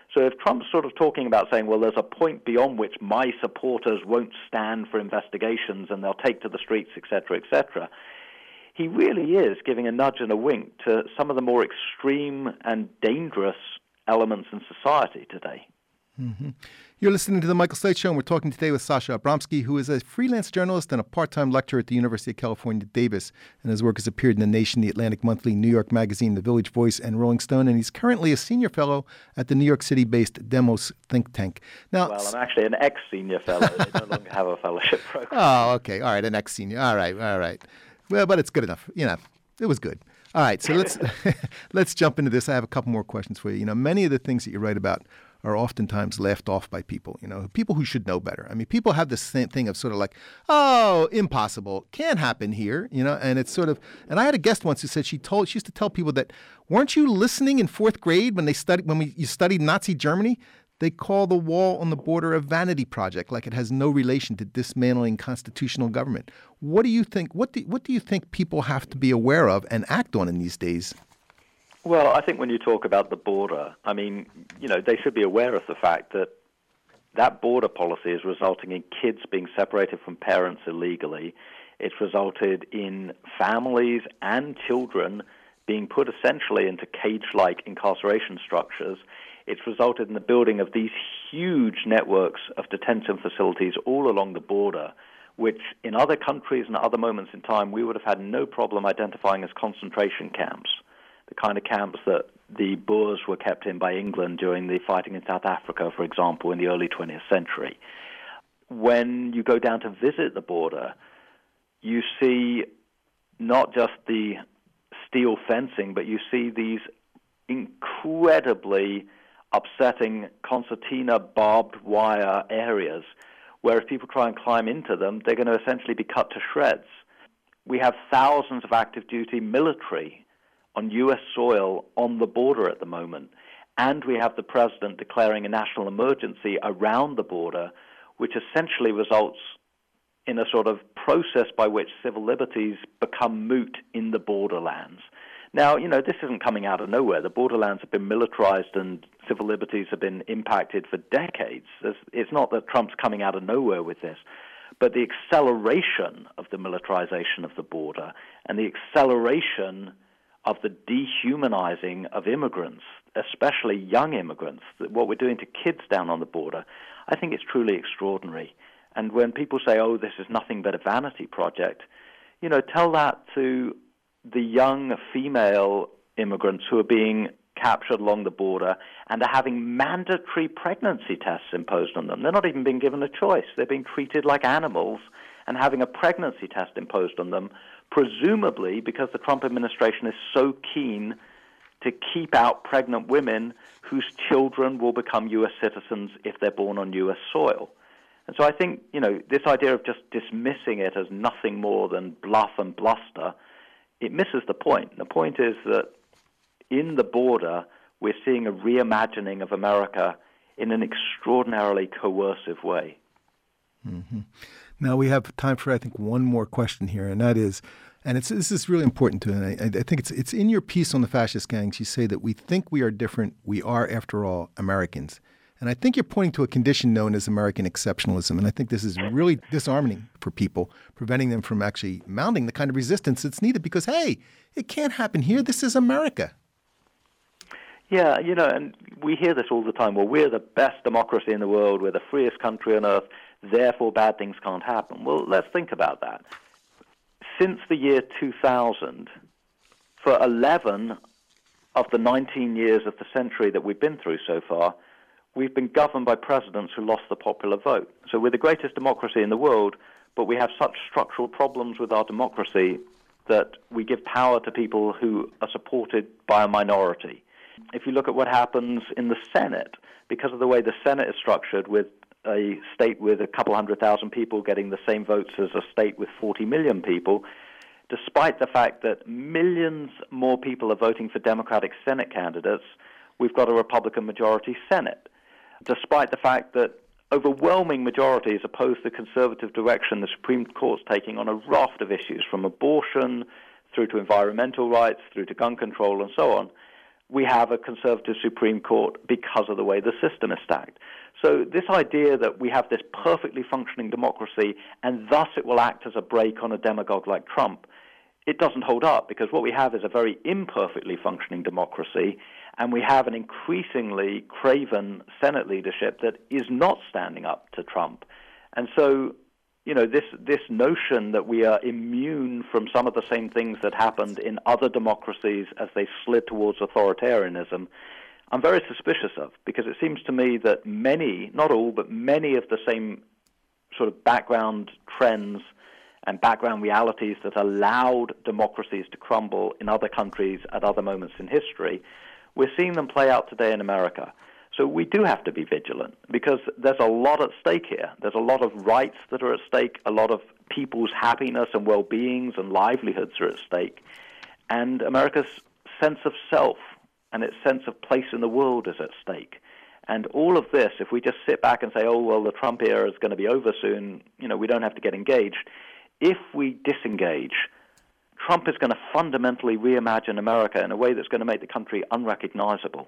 So if Trump's sort of talking about saying, well, there's a point beyond which my supporters won't stand for investigations and they'll take to the streets, et cetera, et cetera, he really is giving a nudge and a wink to some of the more extreme and dangerous elements in society today. Mm-hmm. You're listening to The Michael Slate Show, and we're talking today with Sasha Abramsky, who is a freelance journalist and a part-time lecturer at the University of California, Davis. And his work has appeared in The Nation, The Atlantic Monthly, New York Magazine, The Village Voice, and Rolling Stone. And he's currently a senior fellow at the New York City-based Demos think tank. Now, well, I'm actually an ex-senior fellow. They no longer have a fellowship program. Oh, okay. All right, an ex-senior. All right, all right. Well, but it's good enough. You know, it was good. All right, so let's let's jump into this. I have a couple more questions for you. You know, many of the things that you write about are oftentimes laughed off by people, you know, people who should know better. I mean, people have this thing of sort of like, oh, impossible, can't happen here, you know, and it's sort of, and I had a guest once who said she told, she used to tell people that, weren't you listening in fourth grade when they studied, when we, you studied Nazi Germany? They call the wall on the border a vanity project, like it has no relation to dismantling constitutional government. What do you think, what do, what do you think people have to be aware of and act on in these days? Well, I think when you talk about the border, I mean, you know, they should be aware of the fact that that border policy is resulting in kids being separated from parents illegally. It's resulted in families and children being put essentially into cage-like incarceration structures. It's resulted in the building of these huge networks of detention facilities all along the border, which in other countries and other moments in time we would have had no problem identifying as concentration camps. The kind of camps that the Boers were kept in by England during the fighting in South Africa, for example, in the early twentieth century. When you go down to visit the border, you see not just the steel fencing, but you see these incredibly upsetting concertina barbed wire areas where if people try and climb into them, they're going to essentially be cut to shreds. We have thousands of active duty military on U S soil on the border at the moment. And we have the president declaring a national emergency around the border, which essentially results in a sort of process by which civil liberties become moot in the borderlands. Now, you know, this isn't coming out of nowhere. The borderlands have been militarized and civil liberties have been impacted for decades. It's not that Trump's coming out of nowhere with this. But the acceleration of the militarization of the border and the acceleration of the dehumanizing of immigrants, especially young immigrants, what we're doing to kids down on the border, I think it's truly extraordinary. And when people say, oh, this is nothing but a vanity project, you know, tell that to the young female immigrants who are being captured along the border and are having mandatory pregnancy tests imposed on them. They're not even being given a choice. They're being treated like animals and having a pregnancy test imposed on them, presumably because the Trump administration is so keen to keep out pregnant women whose children will become U S citizens if they're born on U S soil. And so I think, you know, this idea of just dismissing it as nothing more than bluff and bluster, it misses the point. The point is that in the border, we're seeing a reimagining of America in an extraordinarily coercive way. Mm-hmm. Now we have time for, I think, one more question here, and that is, and it's this is really important to, and I, I think it's it's in your piece on the fascist gangs. You say that we think we are different. We are, after all, Americans. And I think you're pointing to a condition known as American exceptionalism. And I think this is really disarming for people, preventing them from actually mounting the kind of resistance that's needed because, hey, it can't happen here. This is America. Yeah, you know, and we hear this all the time. Well, we're the best democracy in the world. We're the freest country on earth. Therefore, bad things can't happen. Well, let's think about that. Since the year two thousand, for eleven of the nineteen years of the century that we've been through so far, we've been governed by presidents who lost the popular vote. So we're the greatest democracy in the world, but we have such structural problems with our democracy that we give power to people who are supported by a minority. If you look at what happens in the Senate, because of the way the Senate is structured, with a state with a couple hundred thousand people getting the same votes as a state with forty million people, despite the fact that millions more people are voting for Democratic Senate candidates, we've got a Republican majority Senate. Despite the fact that overwhelming majorities oppose the conservative direction the Supreme Court's taking on a raft of issues, from abortion through to environmental rights, through to gun control and so on, we have a conservative Supreme Court because of the way the system is stacked. So this idea that we have this perfectly functioning democracy and thus it will act as a brake on a demagogue like Trump, it doesn't hold up, because what we have is a very imperfectly functioning democracy, and we have an increasingly craven Senate leadership that is not standing up to Trump. And so, you know, this this notion that we are immune from some of the same things that happened in other democracies as they slid towards authoritarianism, I'm very suspicious of, because it seems to me that many, not all, but many of the same sort of background trends and background realities that allowed democracies to crumble in other countries at other moments in history, we're seeing them play out today in America. So we do have to be vigilant, because there's a lot at stake here. There's a lot of rights that are at stake, a lot of people's happiness and well-beings and livelihoods are at stake, and America's sense of self and its sense of place in the world is at stake. And all of this, if we just sit back and say, oh, well, the Trump era is going to be over soon, you know, we don't have to get engaged. If we disengage, Trump is going to fundamentally reimagine America in a way that's going to make the country unrecognizable.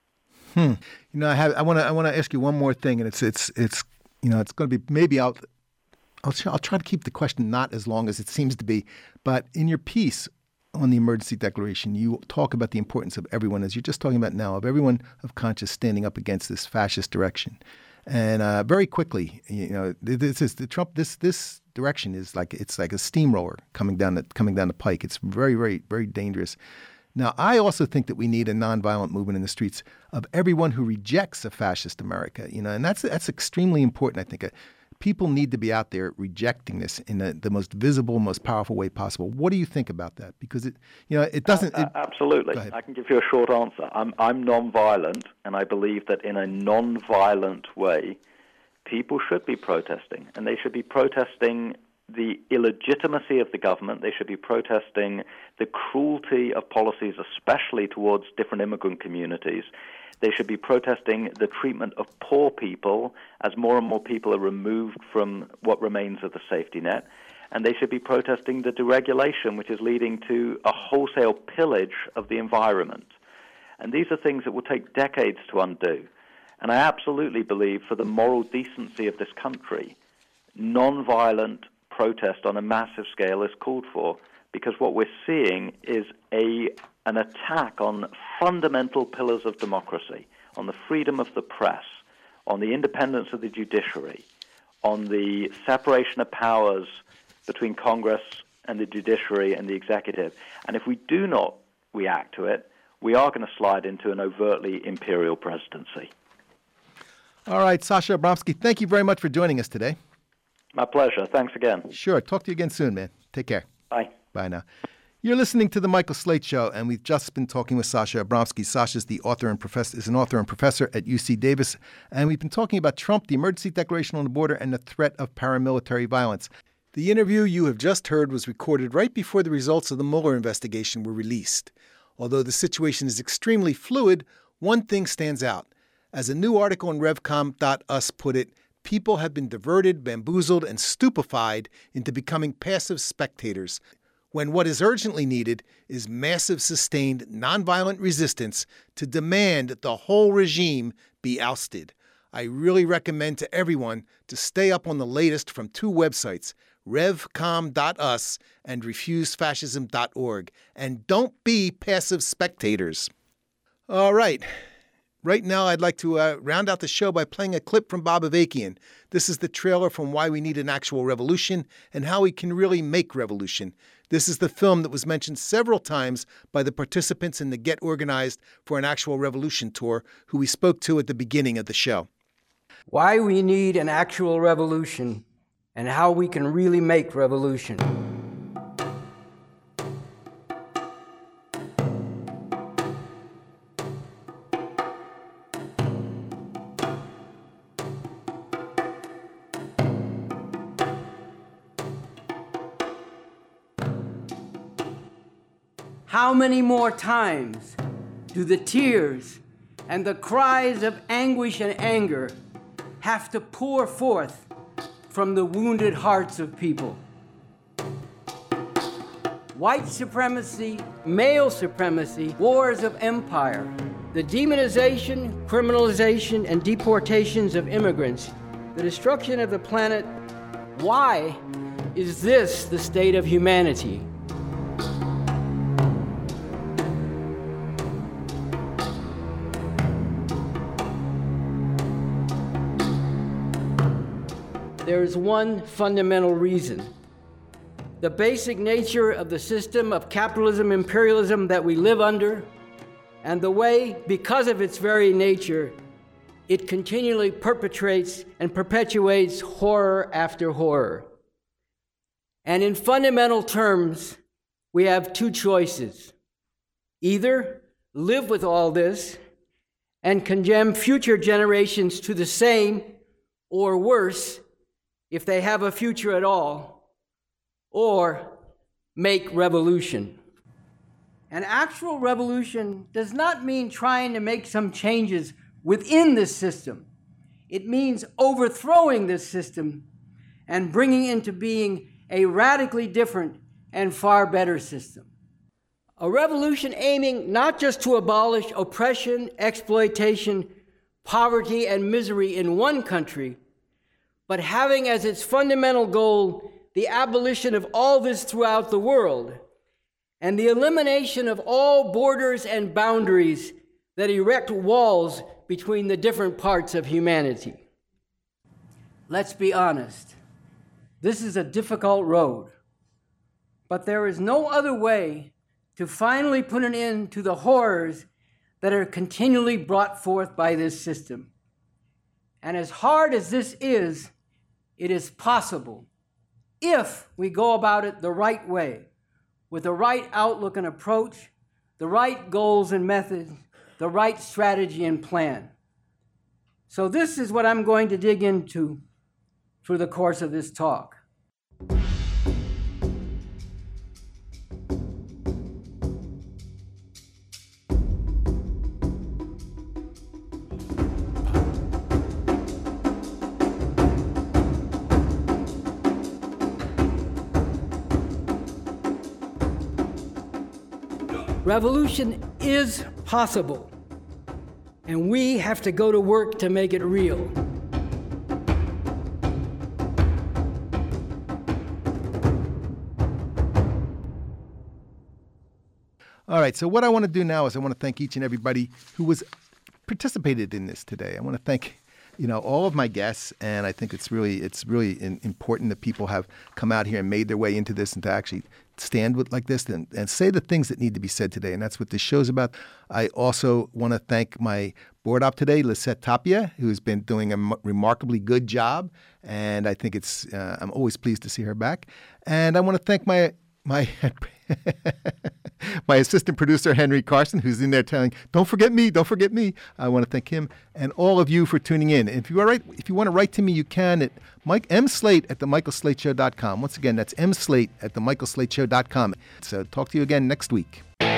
Hmm. You know, I have. I want to. I want to ask you one more thing, and it's. It's. It's. You know, it's going to be maybe. I'll. I'll. I'll try to keep the question not as long as it seems to be, but in your piece on the emergency declaration, you talk about the importance of everyone, as you're just talking about now, of everyone of conscience standing up against this fascist direction. And uh, very quickly, you know, this is the Trump. This this direction is like it's like a steamroller coming down the coming down the pike. It's very, very, very dangerous. Now, I also think that we need a nonviolent movement in the streets of everyone who rejects a fascist America. You know, and that's that's extremely important. I think uh, people need to be out there rejecting this in the, the most visible, most powerful way possible. What do you think about that? Because it, you know, it doesn't. It, Absolutely, I can give you a short answer. I'm I'm nonviolent, and I believe that in a nonviolent way, people should be protesting, and they should be protesting the illegitimacy of the government. They should be protesting the cruelty of policies, especially towards different immigrant communities. They should be protesting the treatment of poor people as more and more people are removed from what remains of the safety net. And they should be protesting the deregulation, which is leading to a wholesale pillage of the environment. And these are things that will take decades to undo. And I absolutely believe, for the moral decency of this country, nonviolent protest on a massive scale is called for, because what we're seeing is a an attack on fundamental pillars of democracy, on the freedom of the press, on the independence of the judiciary, on the separation of powers between Congress and the judiciary and the executive. And if we do not react to it, we are going to slide into an overtly imperial presidency. All right, Sasha Abramsky, thank you very much for joining us today. My pleasure. Thanks again. Sure. Talk to you again soon, man. Take care. Bye. Bye now. You're listening to The Michael Slate Show, and we've just been talking with Sasha Abramsky. Sasha's the author and professor, is an author and professor at U C Davis, and we've been talking about Trump, the emergency declaration on the border, and the threat of paramilitary violence. The interview you have just heard was recorded right before the results of the Mueller investigation were released. Although the situation is extremely fluid, one thing stands out. As a new article on revcom dot u s put it, people have been diverted, bamboozled, and stupefied into becoming passive spectators, when what is urgently needed is massive, sustained, nonviolent resistance to demand that the whole regime be ousted. I really recommend to everyone to stay up on the latest from two websites, revcom dot u s and refuse fascism dot org. And don't be passive spectators. All right. Right now, I'd like to uh, round out the show by playing a clip from Bob Avakian. This is the trailer from Why We Need an Actual Revolution and How We Can Really Make Revolution. This is the film that was mentioned several times by the participants in the Get Organized for an Actual Revolution tour, who we spoke to at the beginning of the show. Why we need an actual revolution and how we can really make revolution. How many more times do the tears and the cries of anguish and anger have to pour forth from the wounded hearts of people? white supremacy, male supremacy, wars of empire, the demonization, criminalization, and deportations of immigrants, the destruction of the planet. Why is this the state of humanity? There is one fundamental reason. The basic nature of the system of capitalism, imperialism that we live under, and the way, because of its very nature, it continually perpetrates and perpetuates horror after horror. And in fundamental terms, we have two choices. Either live with all this and condemn future generations to the same, or worse, if they have a future at all, or make revolution. An actual revolution does not mean trying to make some changes within this system. It means overthrowing this system and bringing into being a radically different and far better system. A revolution aiming not just to abolish oppression, exploitation, poverty, and misery in one country, but having as its fundamental goal the abolition of all this throughout the world, and the elimination of all borders and boundaries that erect walls between the different parts of humanity. Let's be honest, this is a difficult road, but there is no other way to finally put an end to the horrors that are continually brought forth by this system. And as hard as this is, it is possible if we go about it the right way, with the right outlook and approach, the right goals and methods, the right strategy and plan. So this is what I'm going to dig into through the course of this talk. Revolution is possible, and we have to go to work to make it real. All right, so what I want to do now is I want to thank each and everybody who was participated in this today. I want to thank, you know, all of my guests, and I think it's really it's really in, important that people have come out here and made their way into this and to actually stand with like this and, and say the things that need to be said today, and that's what this show's about. I also want to thank my board op today, Lisette Tapia, who's been doing a m- remarkably good job, and I think it's uh, I'm always pleased to see her back. And I want to thank my my my assistant producer, Henry Carson, who's in there telling, don't forget me, don't forget me. I want to thank him and all of you for tuning in. And if you are right, if you want to write to me, you can at Mike M Slate at the Michael Slate Show dot com. Once again, that's M Slate at the Michael Slate Show dot com. So talk to you again next week.